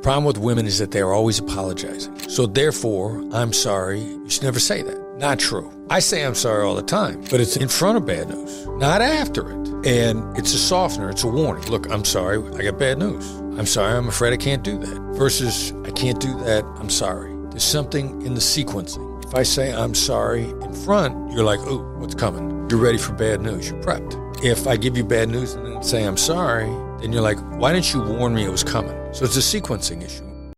problem with women is that they're always apologizing. So therefore, I'm sorry, you should never say that. Not true. I say I'm sorry all the time, but it's in front of bad news, not after it. And it's a softener. It's a warning. Look, I'm sorry. I got bad news. I'm sorry. I'm afraid I can't do that. Versus, I can't do that. I'm sorry. There's something in the sequencing. If I say I'm sorry in front, you're like, oh, what's coming? You're ready for bad news. You're prepped. If I give you bad news and then say I'm sorry, then you're like, why didn't you warn me it was coming? So it's a sequencing issue.